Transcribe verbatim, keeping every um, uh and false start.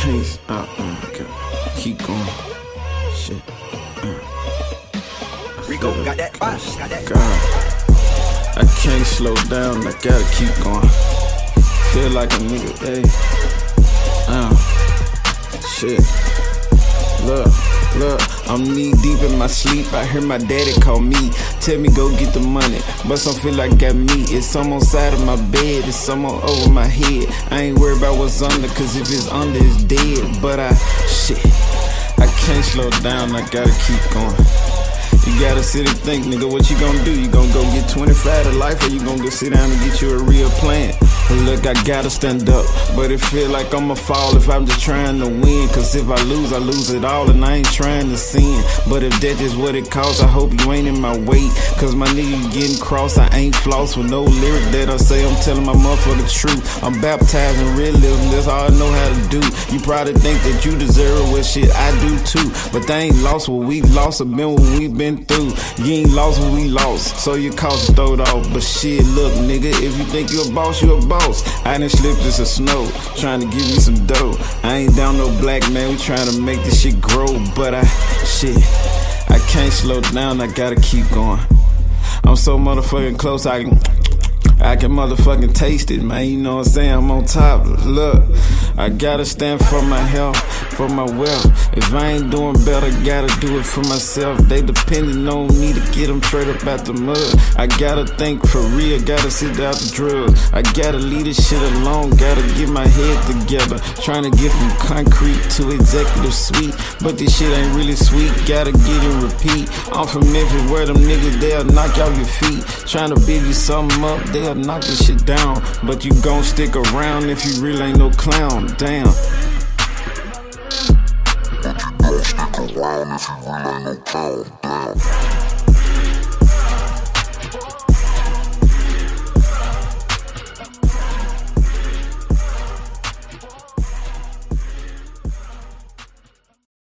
can't, uh, uh, I gotta keep going. Shit. Uh. Rico got that box, got that. God, I can't slow down, I gotta keep going. Feel like a nigga, hey. Uh. Shit. Look, look, I'm knee deep in my sleep. I hear my daddy call me, tell me go get the money, but some feel like got me. It's some on side of my bed, it's some on over my head. I ain't worried about what's under, cause if it's under, it's dead. But I, shit, I can't slow down, I gotta keep going. You gotta sit and think, nigga, what you gonna do? You gonna go get twenty-five to life, or you gonna go sit down and get you a real plan? Look, I gotta stand up, but it feel like I'ma fall if I'm just trying to win. Cause if I lose, I lose it all, and I ain't trying to sin. But if that is what it costs, I hope you ain't in my way. Cause my nigga getting cross, I ain't floss with no lyric that I say. I'm telling my motherfucking truth. I'm baptized in realism, that's all I know how to do. You probably think that you deserve what shit I do too, but they ain't lost what we lost or been what we been through. You ain't lost what we lost, so your cost is throwed off. But shit, look, nigga, if you think you a boss, you a boss. I done slipped this a snow, trying to give me some dough. I ain't down no black man, we trying to make this shit grow. But I, shit, I can't slow down, I gotta keep going. I'm so motherfucking close, I can, I can motherfucking taste it, man. You know what I'm saying? I'm on top. Look, I gotta stand for my health, for my wealth. If I ain't doing better, gotta do it for myself. They depending on me to get them straight up out the mud. I gotta think for real, gotta sit out the drugs. I gotta leave this shit alone, gotta get my head together. Trying to get from concrete to executive suite, but this shit ain't really sweet, gotta get and repeat. I'm from Memphis where them niggas, they'll knock out your feet. Trying to build you something up, they'll knock this shit down. But you gon' stick around if you really ain't no clown, damn. But you gon' stick around if you really ain't no clown, damn.